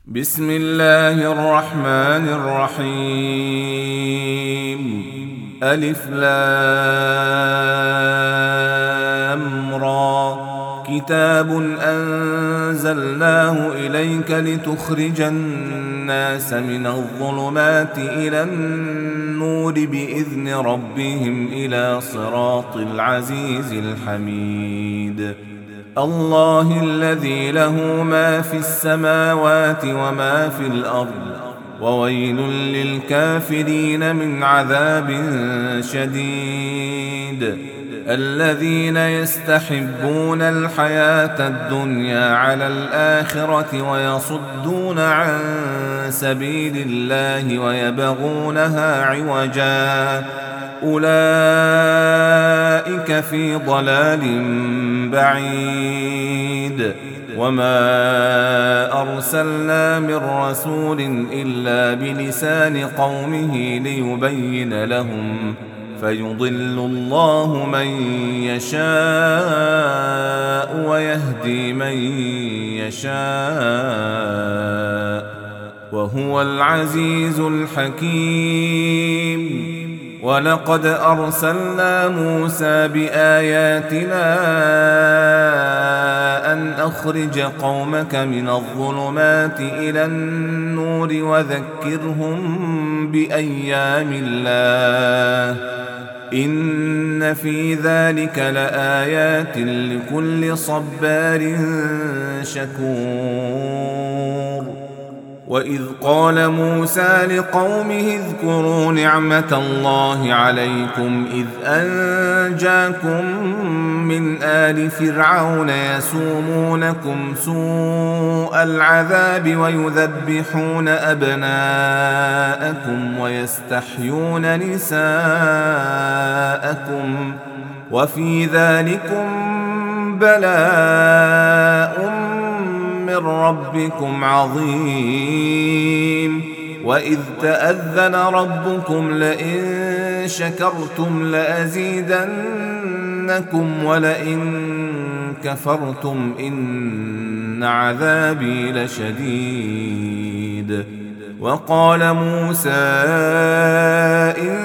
بسم الله الرحمن الرحيم. ألف لام را. كتاب أنزلناه إليك لتخرج الناس من الظلمات إلى النور بإذن ربهم إلى صراط العزيز الحميد. الله الذي له ما في السماوات وما في الأرض، وويل للكافرين من عذاب شديد. الذين يستحبون الحياة الدنيا على الآخرة ويصدون عن سبيل الله ويبغونها عوجا، أولئك في ضلال بعيد. وما أرسلنا من رسول إلا بلسان قومه ليبين لهم، فيضل الله من يشاء ويهدي من يشاء، وهو العزيز الحكيم. ولقد أرسلنا موسى بآياتنا أن أخرج قومك من الظلمات إلى النور وذكرهم بأيام الله، إن في ذلك لآيات لكل صبار شكور. وإذ قال موسى لقومه اذكروا نعمة الله عليكم إذ أنجاكم من آل فرعون يسومونكم سوء العذاب ويذبحون أبناءكم ويستحيون نساءكم، وفي ذلكم بلاء من ربكم عظيم. وإذ تأذن ربكم لئن شكرتم لأزيدنكم ولئن كفرتم إن عذابي لشديد. وقال موسى إن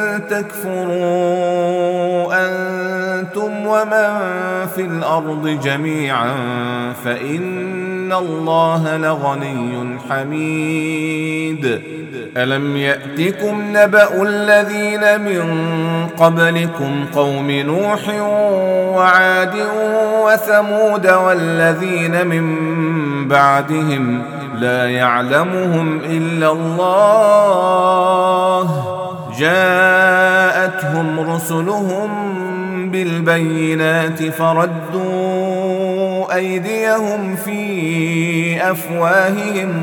تكفروا أنتم ومن في الأرض جميعا فإن الله لغني حميد. ألم يأتكم نبأ الذين من قبلكم قوم نوح وعاد وثمود والذين من بعدهم لا يعلمهم إلا الله، جاءتهم رسلهم بالبينات فردوا أيديهم في أفواههم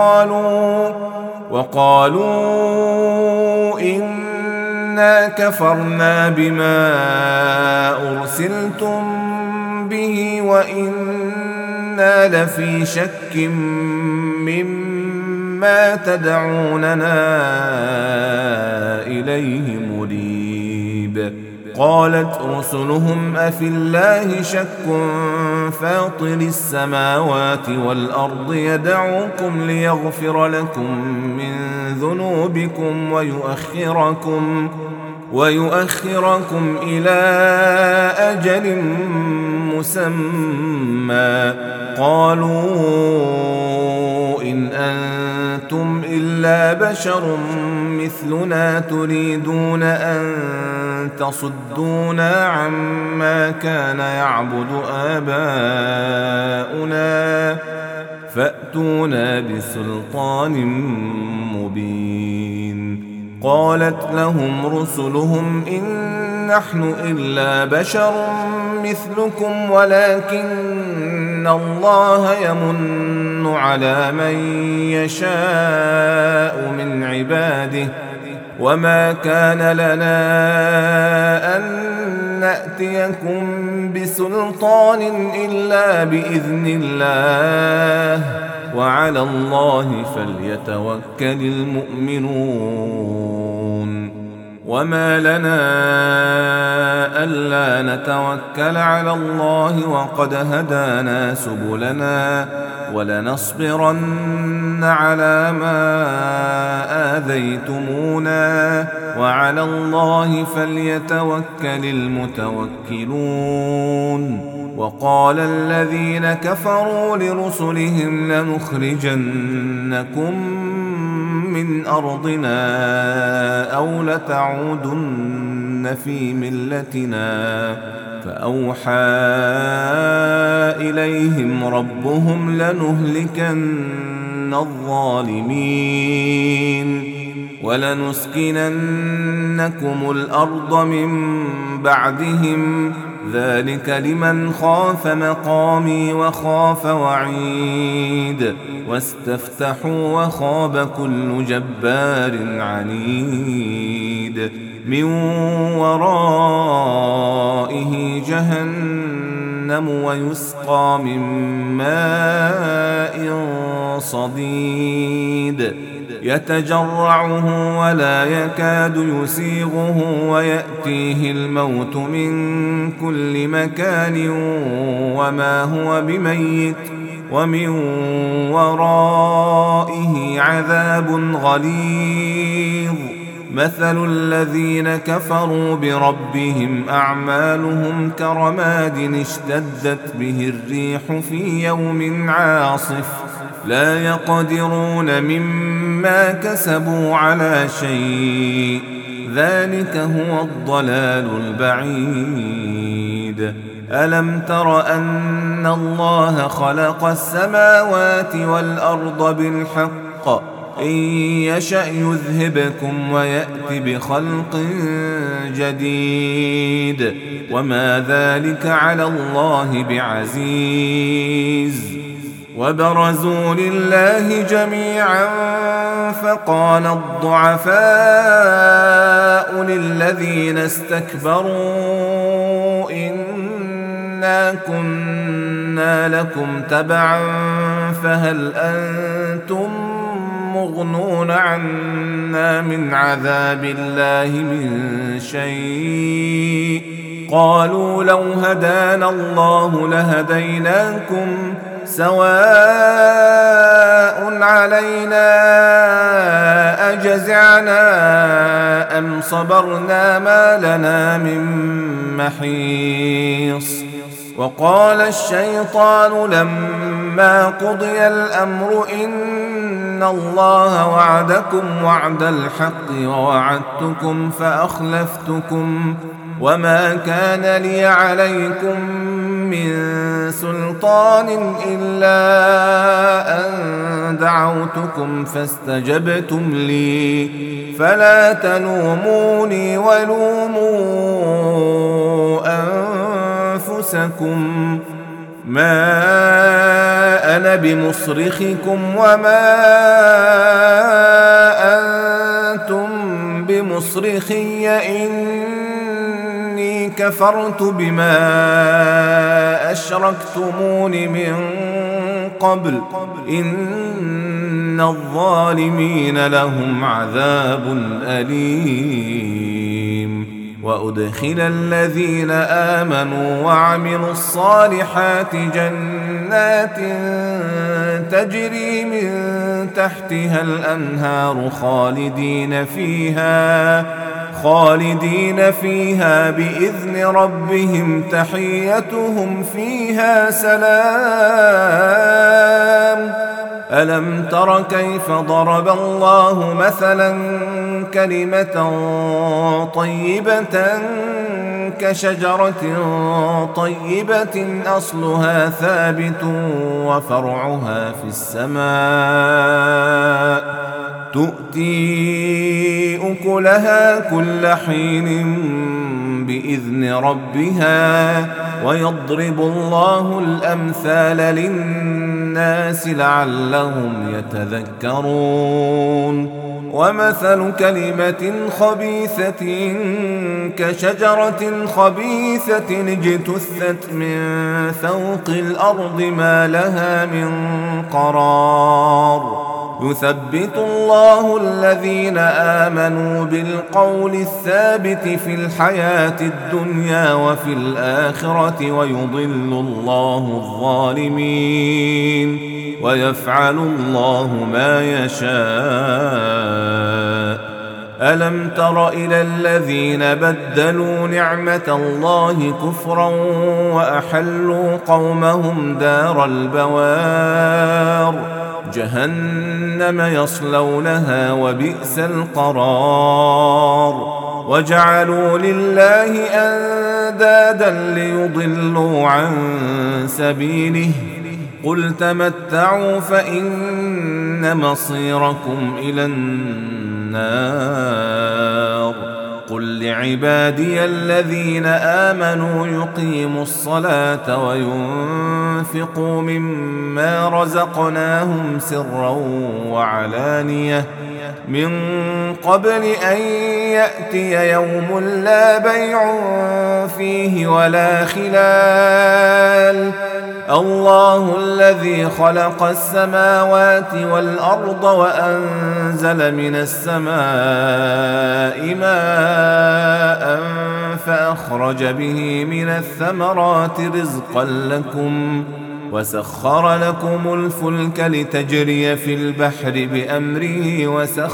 وقالوا إنا كفرنا بما أرسلتم به وإنا لفي شك مما تدعوننا إليه مريب. قالت رسلهم أفي الله شك فاطر السماوات والأرض يدعوكم ليغفر لكم من ذنوبكم ويؤخركم إلى أجل مسمى. قالوا إن أنتم إلا بشر مثلنا تريدون أن تصدونا عما كان يعبد آباؤنا فأتونا بسلطان مبين. قالت لهم رسلهم إن نحن إلا بشر مثلكم ولكن الله يمن على من يشاء من عباده، وما كان لنا أن نأتيكم بسلطان إلا بإذن الله، وعلى الله فليتوكل المؤمنون. وما لنا ألا نتوكل على الله وقد هدانا سبلنا ولنصبرن على ما آذيتمونا وعلى الله فليتوكل المتوكلون. وقال الذين كفروا لرسلهم لنخرجنكم من أرضنا أو لتعودن في ملتنا فأوحى إليهم ربهم لنهلكن الظالمين ولنسكننكم الأرض من بعدهم ذلك لمن خاف مقامي وخاف وعيد واستفتحوا وخاب كل جبار عنيد من ورائه جهنم ويسقى من ماء صديد يتجرعه ولا يكاد يسيغه ويأتيه الموت من كل مكان وما هو بميت ومن ورائه عذاب غليظ. مثل الذين كفروا بربهم أعمالهم كرماد اشتدت به الريح في يوم عاصف لا يقدرون مما كسبوا على شيء ذلك هو الضلال البعيد. ألم تر أن الله خلق السماوات والأرض بالحق إن يشأ يذهبكم ويأت بخلق جديد وما ذلك على الله بعزيز. وبرزوا لله جميعا فقال الضعفاء للذين استكبروا إنا كنا لكم تبعا فهل أنتم مغنون عنا من عذاب الله من شيء قالوا لو هدانا الله لهديناكم سواء علينا أجزعنا أم صبرنا ما لنا من محيص. وقال الشيطان لما قضي الأمر إن الله وعدكم وعد الحق ووعدتكم فأخلفتكم وما كان لي عليكم من سلطان إلا أن دعوتكم فاستجبتم لي فلا تلوموني ولوموا أنفسكم ما أنا بمصرخكم وما أنتم بمصرخي إني كفرت بما أشركتمون من قبل إن الظالمين لهم عذاب أليم. وأدخل الذين آمنوا وعملوا الصالحات جنات تجري من تحتها الأنهار خالدين فيها بإذن ربهم تحيتهم فيها سلام. ألم تر كيف ضرب الله مثلا كلمة طيبة كشجرة طيبة أصلها ثابت وفرعها في السماء تؤتي أكلها كل حين بإذن ربها ويضرب الله الأمثال للناس لعلهم يتذكرون. ومثل كلمة خبيثة كشجرة خبيثة اجتثت من فوق الأرض ما لها من قرار يثبت الله الذين آمنوا بالقول الثابت في الحياة الدنيا وفي الآخرة ويضل الله الظالمين. ويفعل الله ما يشاء. ألم تر إلى الذين بدلوا نعمة الله كفرا وأحلوا قومهم دار البوار جهنم يصلونها وبئس القرار. وجعلوا لله أندادا ليضلوا عن سبيله قل تمتعوا فإن مصيركم إلى النار. قل لعبادي الذين آمنوا يقيموا الصلاة وينفقوا مما رزقناهم سرا وعلانية من قبل أن يأتي يوم لا بيع فيه ولا خلال. الله الذي خلق السماوات والأرض وأنزل من السماء ماء فأخرج به من الثمرات رزقا لكم وسخر لكم الفلك لتجري في البحر بأمره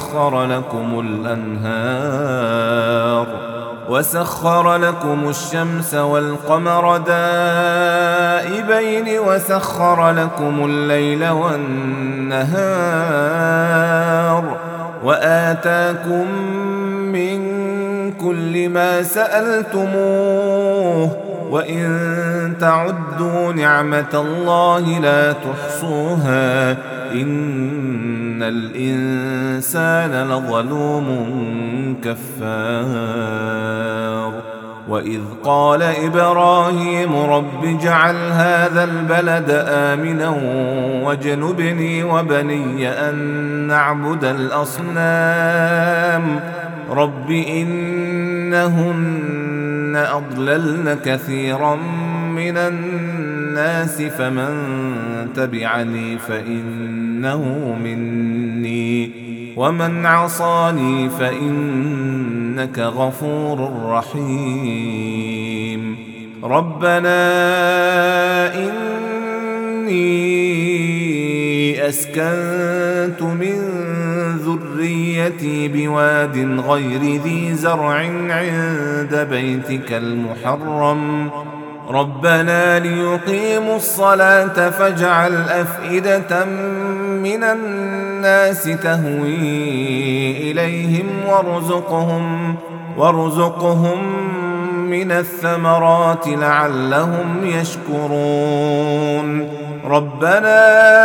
وسخر لكم الشمس والقمر دائبين وسخر لكم الليل والنهار وآتاكم من كل ما سألتموه وإن تعدوا نعمة الله لا تحصوها إن الإنسان لظلوم كفار. وإذ قال إبراهيم رب اجعل هذا البلد آمنا واجنبني وبني أن نعبد الأصنام رب إنهن أضللن كثيرا من الناس فمن تبعني فإنه مني ومن عصاني فإنك غفور رحيم. ربنا إني أسكنت من ذريتي بواد غير ذي زرع عند بيتك المحرم ربنا ليقيموا الصلاة فاجعل أفئدة من الناس تهوي إليهم وارزقهم من الثمرات لعلهم يشكرون. ربنا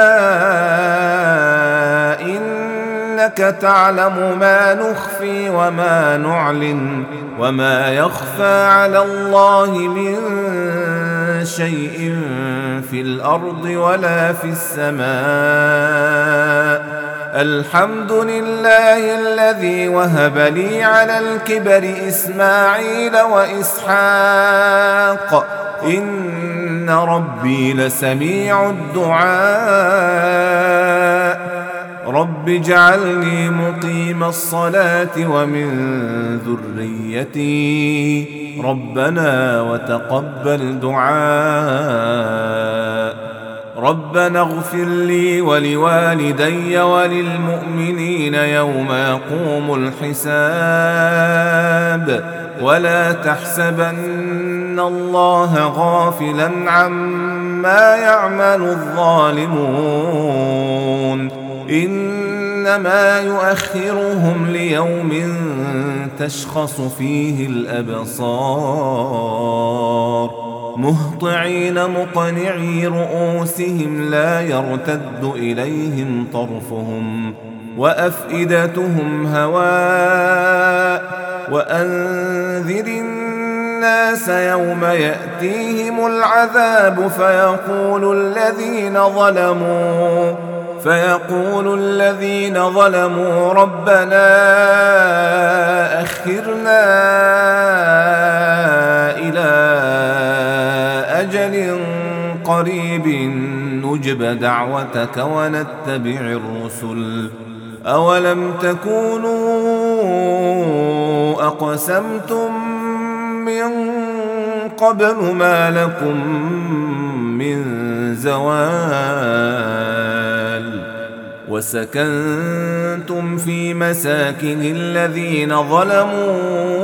إنك تعلم ما نخفي وما نعلن وما يخفى على الله من شيء في الأرض ولا في السماء. الحمد لله الذي وهب لي على الكبر إسماعيل وإسحاق إن ربي لسميع الدعاء. رب اجعلني مقيم الصلاة ومن ذريتي ربنا وتقبل دعاء. ربنا اغفر لي ولوالدي وللمؤمنين يوم يقوم الحساب ولا تحسبن الله غافلا عما يعمل الظالمون إنما يؤخرهم ليوم تشخص فيه الأبصار مهطعين مقنعي رؤوسهم لا يرتد إليهم طرفهم وأفئدتهم هواء. وأنذر الناس يوم يأتيهم العذاب فيقول الذين ظلموا ربنا أخرنا إلى أجل قريب نجب دعوتك ونتبع الرسل أولم تكونوا أقسمتم من قبل ما لكم من زوال وسكنتم في مساكن الذين ظلموا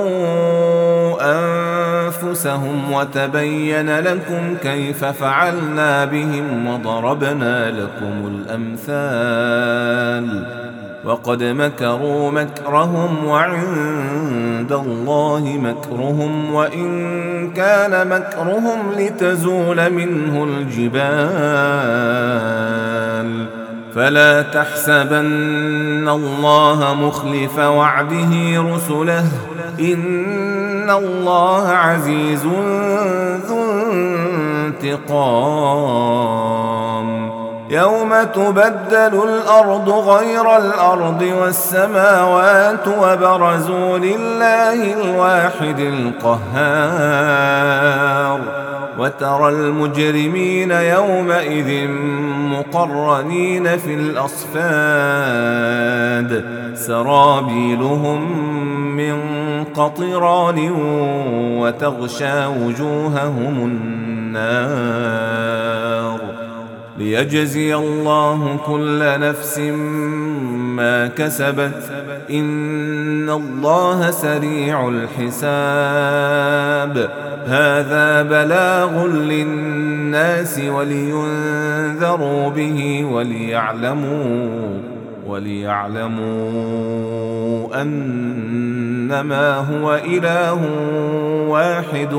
أنفسهم وتبين لكم كيف فعلنا بهم وضربنا لكم الأمثال وقد مكروا مكرهم وعند الله مكرهم وإن كان مكرهم لتزول منه الجبال فلا تحسبن الله مخلف وعده رسله إن الله عزيز ذو انتقام يوم تبدل الأرض غير الأرض والسماوات وبرزوا لله الواحد القهار وترى المجرمين يومئذ مقرنين في الأصفاد سرابيلهم من قطران وتغشى وجوههم النار ليجزي الله كل نفس ما كسبت إن الله سريع الحساب هذا بلاغ للناس ولينذروا به وليعلموا أنما هو إله واحد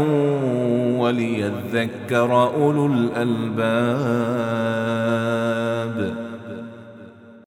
وليذكر أولو الألباب